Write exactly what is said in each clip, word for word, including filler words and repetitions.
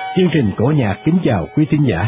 chương trình Cổ Nhạc kính chào quý thính giả.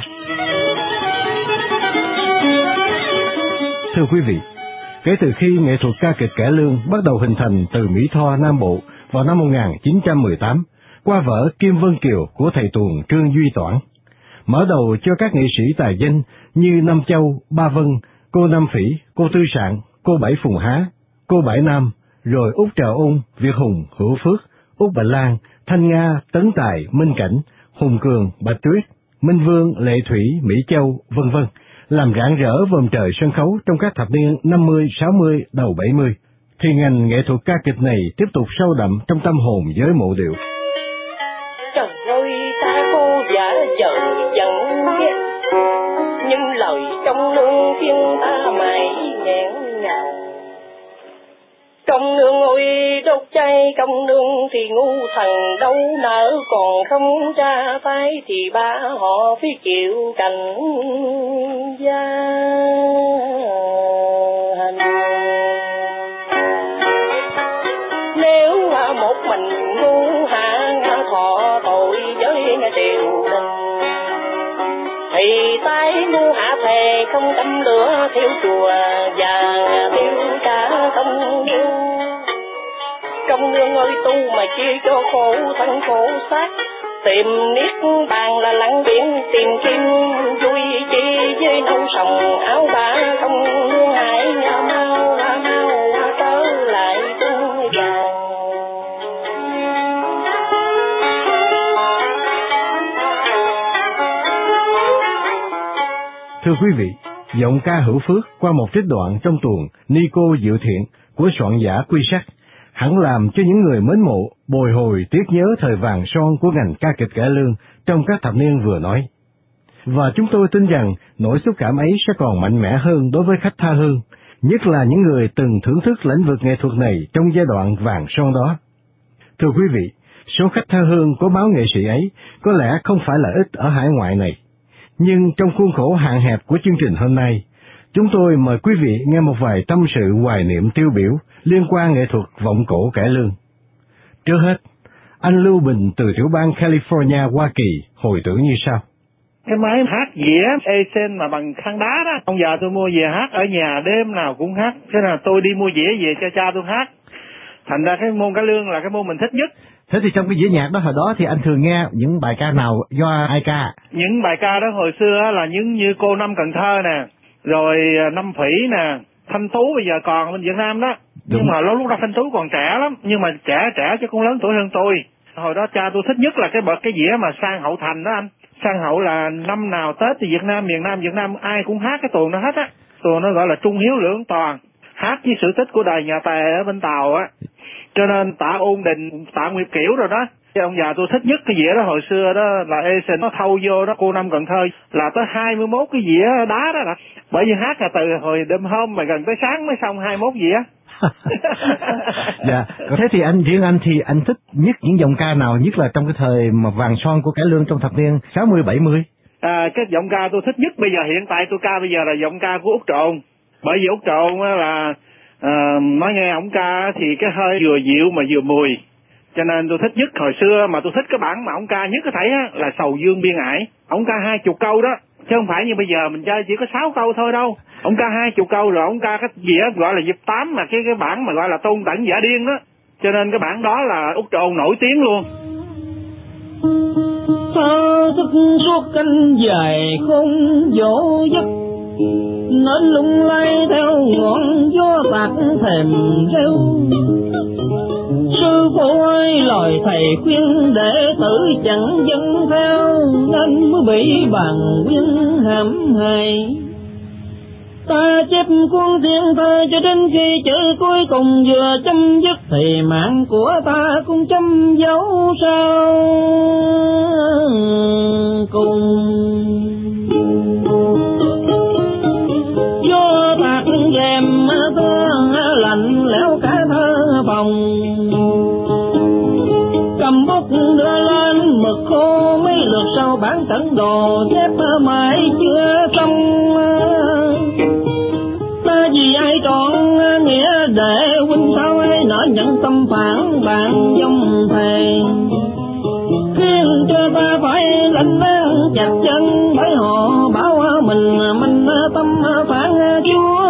Thưa quý vị, kể từ khi nghệ thuật ca kịch cải lương bắt đầu hình thành từ Mỹ Tho, Nam Bộ vào năm một nghìn chín trăm mười tám, qua vở Kim Vân Kiều của thầy tuồng Trương Duy Toản, mở đầu cho các nghệ sĩ tài danh như Nam Châu, Ba Vân, cô Nam Phỉ, cô Tư Sạn, cô Bảy Phùng Há, cô Bảy Nam, rồi Út Trà Ôn, Việt Hùng, Hữu Phước, Út Bạch Lan, Thanh Nga, Tấn Tài, Minh Cảnh, Hùng Cường, Bạch Tuyết, Minh Vương, Lệ Thủy, Mỹ Châu, vân vân, làm rạng rỡ vòm trời sân khấu trong các thập niên năm mươi, sáu mươi, đầu bảy mươi, thì ngành nghệ thuật ca kịch này tiếp tục sâu đậm trong tâm hồn giới mộ điệu. Trời ơi, ta cô giả vợ giận ghét, nhưng lời trong nương khiến ta mãi nghẹn ngào. Công nương ôi đốt cháy công nương thì ngu thần đâu nỡ, còn không ra tay thì ba họ phải chịu cảnh gia hành. Nếu một mình ngu hạ thọ tội với triều đình, thì tay ngu hạ thề không đâm lửa thiêu chùa và thiêu cả công nương. Công nương ơi tu mà chia cho khổ thân khổ xác, tìm niết bàn là lặng biển tìm kim vui chi với nâu sòng áo bả. Công nương hãy mau mau mau trở lại tu vàng. Thưa quý vị, giọng ca Hữu Phước qua một trích đoạn trong tuồng Ni Cô Diệu Thiện của soạn giả Quy Sắc hẳn làm cho những người mến mộ bồi hồi tiếc nhớ thời vàng son của ngành ca kịch cải lương trong các thập niên vừa nói. Và chúng tôi tin rằng nỗi xúc cảm ấy sẽ còn mạnh mẽ hơn đối với khách tha hương, nhất là những người từng thưởng thức lĩnh vực nghệ thuật này trong giai đoạn vàng son đó. Thưa quý vị, số khách tha hương của báo nghệ sĩ ấy có lẽ không phải là ít ở hải ngoại này. Nhưng trong khuôn khổ hạn hẹp của chương trình hôm nay, chúng tôi mời quý vị nghe một vài tâm sự hoài niệm tiêu biểu liên quan nghệ thuật vọng cổ cải lương. Trước hết, anh Lưu Bình từ tiểu bang California, Hoa Kỳ hồi tưởng như sau. Cái máy hát dĩa Esen mà bằng than đá đó, ông già tôi mua về hát ở nhà đêm nào cũng hát, thế là tôi đi mua dĩa về cho cha tôi hát. Thành ra cái môn cải lương là cái môn mình thích nhất. Thế thì trong cái dĩa nhạc đó hồi đó thì anh thường nghe những bài ca nào do ai ca? Những bài ca đó hồi xưa là những như Cô Năm Cần Thơ nè, rồi Năm Phỉ nè, Thanh Tú bây giờ còn bên Việt Nam đó. Đúng. Nhưng mà lúc đó Thanh Tú còn trẻ lắm, nhưng mà trẻ trẻ chứ cũng lớn tuổi hơn tôi. Hồi đó cha tôi thích nhất là cái bậc cái dĩa mà Sang Hậu Thành đó anh. Sang Hậu là năm nào Tết thì Việt Nam, miền Nam Việt Nam ai cũng hát cái tuồng đó hết á. Tuồng nó gọi là Trung Hiếu Lưỡng Toàn, hát với sự tích của đài nhà Tề ở bên Tàu á. Cho nên Tạ Ôn Đình, Tạ Nguyệt Kiểu rồi đó. Cái ông già tôi thích nhất cái dĩa đó hồi xưa đó là Esen, nó thâu vô đó Cô Năm Cần Thơ là tới hai mươi mốt cái dĩa đá đó nè. Bởi vì hát là từ hồi đêm hôm mà gần tới sáng mới xong hai mươi mốt dĩa. Dạ, thế thì anh riêng anh thì anh thích nhất những dòng ca nào, nhất là trong cái thời mà vàng son của cải lương trong thập niên sáu mươi bảy mươi? À, cái giọng ca tôi thích nhất bây giờ hiện tại tôi ca bây giờ là giọng ca của Út Trộn. Bởi vì Út Trộn là à, nói nghe ổng ca thì cái hơi vừa dịu mà vừa mùi. Cho nên tôi thích nhất hồi xưa mà tôi thích cái bản mà ổng ca nhất có thể á, là Sầu Dương Biên Ải. Ổng ca hai chục câu đó, chứ không phải như bây giờ mình chơi chỉ có sáu câu thôi đâu. Ổng ca hai chục câu rồi ổng ca cái gì á gọi là dịp tám mà cái cái bản mà gọi là Tôn Tẩn Giả Điên đó. Cho nên cái bản đó là Út Trộn nổi tiếng luôn. Thơ thức suốt canh dài không dỗ giấc, nên lung lay theo ngọn gió bạc thèm rêu. Sư phụ ơi lời thầy khuyên đệ tử chẳng dân theo, nên mới bị bàn quyên hãm hại. Ta chép cuốn thiên thơ cho đến khi chữ cuối cùng vừa chấm dứt, thì mạng của ta cũng chấm dấu sao cùng. Gió bạc rèm thơ lạnh lẽo cả thơ phòng, cầm bút đưa lên mực khô mấy lượt sau bản tẩn đồ chép mãi chưa xong. Ta vì ai trọn nghĩa để huynh sao ai nỡ nhận tâm phản bạn dòng thề, khiến cho ta phải anh chặt chân bởi họ bảo mình mình tâm phản chúa.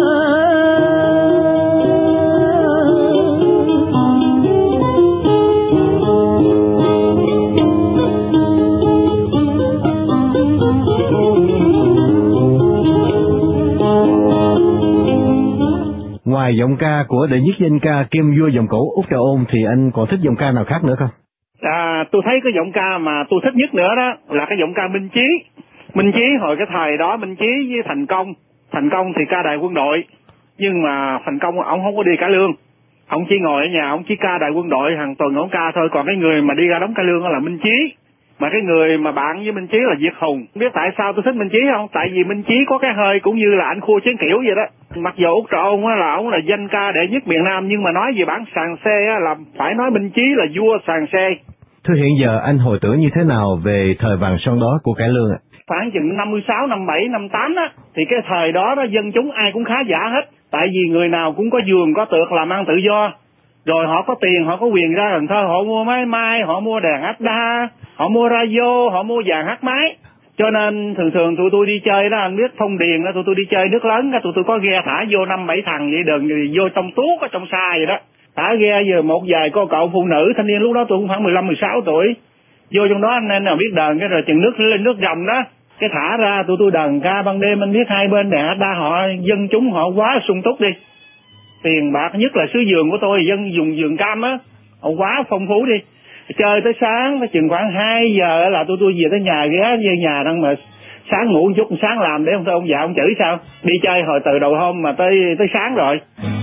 Ngoài giọng ca của đệ nhất danh ca kiêm vua giọng cổ Út Trà Ôn thì anh còn thích giọng ca nào khác nữa không? À, tôi thấy cái giọng ca mà tôi thích nhất nữa đó là cái giọng ca Minh Chí. Minh Chí hồi cái thời đó, Minh Chí với Thành Công. Thành Công thì ca đài quân đội, nhưng mà Thành Công ông không có đi cải lương. Ông chỉ ngồi ở nhà, ông chỉ ca đài quân đội hàng tuần ông ca thôi. Còn cái người mà đi ra đóng cải lương đó là Minh Chí. Mà cái người mà bạn với Minh Chí là Việt Hùng. Biết tại sao tôi thích Minh Chí không? Tại vì Minh Chí có cái hơi cũng như là anh Khua Chiến Kiểu vậy đó. Mặc dù Út Trà Ôn là ông là danh ca đệ nhất miền Nam, nhưng mà nói về bản sàn xe là phải nói Minh Chí là vua sàn xe. Thưa hiện giờ anh hồi tưởng như thế nào về thời vàng son đó của cải lương ạ? Khoảng chừng năm mươi sáu, năm mươi bảy, năm mươi tám á, thì cái thời đó đó dân chúng ai cũng khá giả hết. Tại vì người nào cũng có giường, có tược, làm ăn tự do. Rồi họ có tiền, họ có quyền ra Cần Thơ, họ mua máy may, họ mua đèn áp đa, họ mua radio, họ mua vàng hát máy. Cho nên thường thường tụi tôi đi chơi đó, anh biết Thông Điền đó, tụi tôi đi chơi nước lớn đó, tụi tôi có ghe thả vô năm bảy thằng vậy, đừng vô trong tuốt, ở trong xa vậy đó. Thả ghe giờ một vài cô cậu phụ nữ, thanh niên lúc đó tôi cũng khoảng mười lăm, mười sáu tuổi. Vô trong đó anh em nào biết đờn, cái rồi chừng nước lên nước rồng đó. Cái thả ra tụi tôi đờn ca ban đêm, anh biết hai bên đèn áp đa họ, dân chúng họ quá sung túc đi. Tiền bạc nhất là xứ vườn của tôi, dân dùng vườn cam á, họ quá phong phú đi. Chơi tới sáng, chừng khoảng hai giờ là tôi tôi về tới nhà ghé về nhà đang mà sáng ngủ một chút, sáng làm để ông ông già ông chửi sao. Đi chơi hồi từ đầu hôm mà tới tới sáng rồi.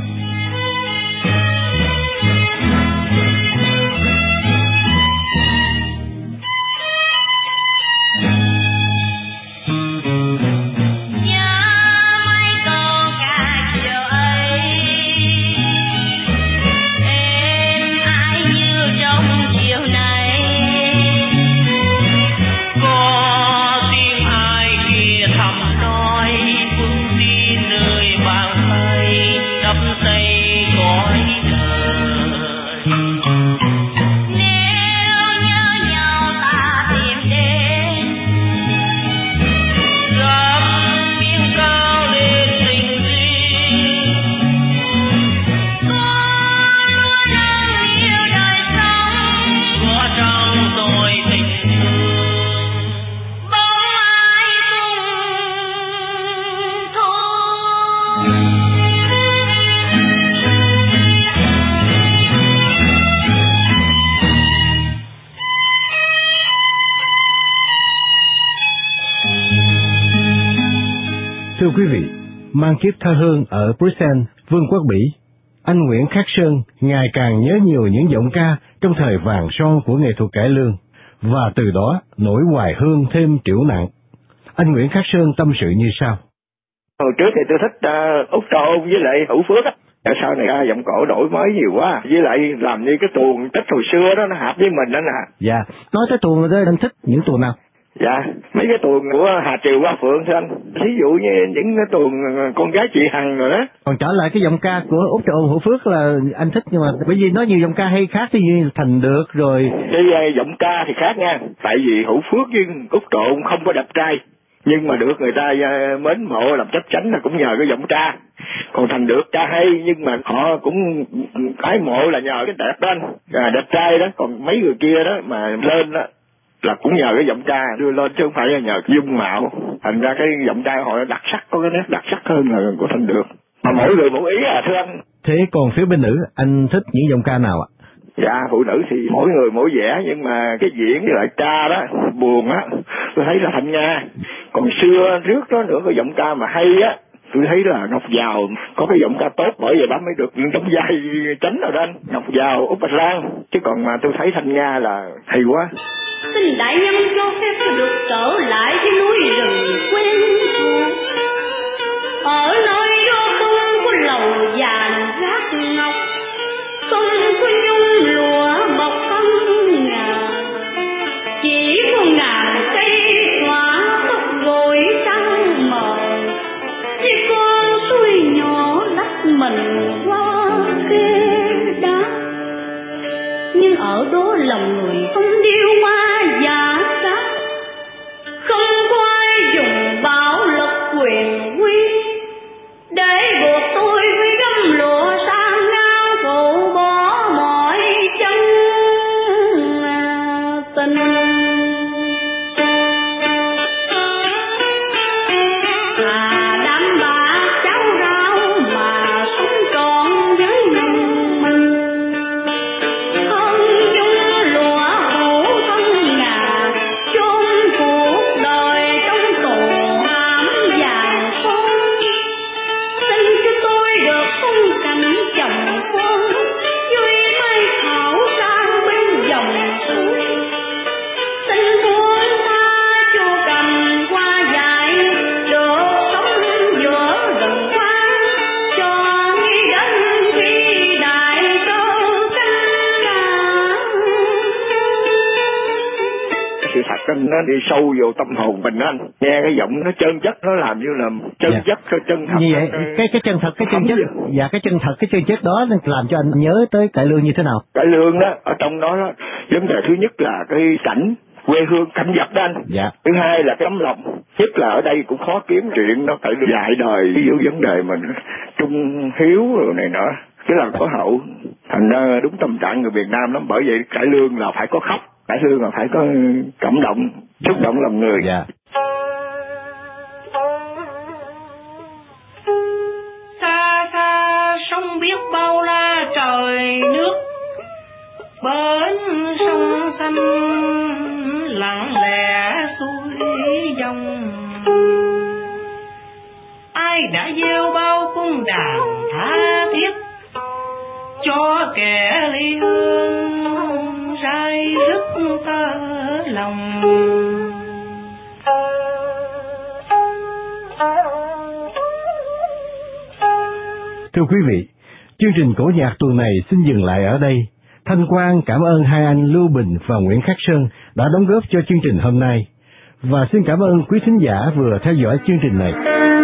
Thưa quý vị, mang kiếp tha hương ở Bruxelles, Vương quốc Bỉ, anh Nguyễn Khắc Sơn ngày càng nhớ nhiều những giọng ca trong thời vàng son của nghệ thuật cải lương, và từ đó nỗi hoài hương thêm trĩu nặng. Anh Nguyễn Khắc Sơn tâm sự như sau. Hồi trước thì tôi thích uh, Út Trà Ôn với lại Hữu Phước á. Sau này uh, giọng cổ đổi mới nhiều quá, với lại làm như cái tuồng tích hồi xưa đó nó hợp với mình đó nè. Dạ, nói tới tuồng rồi anh thích những tuồng nào? Dạ, mấy cái tuồng của Hà Triều Hoa Phượng thưa anh. Ví dụ như những cái tuồng con gái chị Hằng rồi đó. Còn trở lại cái giọng ca của Út Trà Ôn Hữu Phước là anh thích, nhưng mà bởi vì nó nhiều giọng ca hay khác, như Thành Được rồi. Cái uh, giọng ca thì khác nha. Tại vì Hữu Phước với Út Trà Ôn không có đẹp trai, nhưng mà được người ta uh, mến mộ làm chấp chánh là cũng nhờ cái giọng ca. Còn Thành Được ca hay, nhưng mà họ cũng ái mộ là nhờ cái đẹp đó anh, à, đẹp trai đó. Còn mấy người kia đó mà lên đó là cũng nhờ cái giọng ca đưa lên, chứ không phải là nhờ dung mạo. Thành ra cái giọng ca họ đặc sắc, có cái nét đặc sắc hơn là của Thành Được. Mà mỗi người mỗi ý à thưa anh. Thế còn phía bên nữ, anh thích những giọng ca nào ạ? Dạ, phụ nữ thì mỗi người mỗi vẻ, nhưng mà cái diễn với lại ca đó, buồn á, tôi thấy là Thanh Nga. Còn xưa trước đó nữa, cái giọng ca mà hay á, tôi thấy là Ngọc Giàu có cái giọng ca tốt, bởi vậy bác mới được đóng vai tránh rồi đó anh. Ngọc Giàu, Út Bạch Lan, chứ còn mà tôi thấy Thanh Nga là hay quá. Xin đại nhân cho phép tôi được trở lại cái núi rừng quen thuộc, ở nơi đó không có lầu vàng rác ngọc, không có nhung lụa bọc thân ngà, chỉ có ngàn cây xóa tóc gội trắng mờ, chỉ con suối nhỏ lách mình qua khe đá. Nhưng ở đó lòng người không điêu hoa giả cá, Nên nó đi sâu vô tâm hồn mình anh. Nghe cái giọng nó chân chất, nó làm như là chân Dạ. chất, cái chân thật. Như vậy, cái cái chân thật, cái chân chất, dạ cái chân thật, cái chân chất đó làm cho anh nhớ tới cải lương như thế nào? Cải lương đó, ở trong đó, đó vấn đề thứ nhất là cái cảnh quê hương cảnh vật đó anh. Dạ. Thứ hai là cái tấm lòng, nhất là ở đây cũng khó kiếm chuyện nó phải dạy đời ví dụ vấn đề mình trung hiếu rồi này nọ, cái là có hậu. Thành ra đúng tâm trạng người Việt Nam lắm, bởi vậy cải lương là phải có khóc, cải lương là phải có cảm động, xúc động lòng người. Dạ. Xa xa sông biết bao la trời nước, bến sông xanh lặng lẽ xuôi dòng. Ai đã gieo bao cung đàn tha thiết cho kẻ ly hương say rứt tơ lòng. Thưa quý vị, chương trình cổ nhạc tuần này xin dừng lại ở đây. Thanh Quang cảm ơn hai anh Lưu Bình và Nguyễn Khắc Sơn đã đóng góp cho chương trình hôm nay. Và xin cảm ơn quý thính giả vừa theo dõi chương trình này.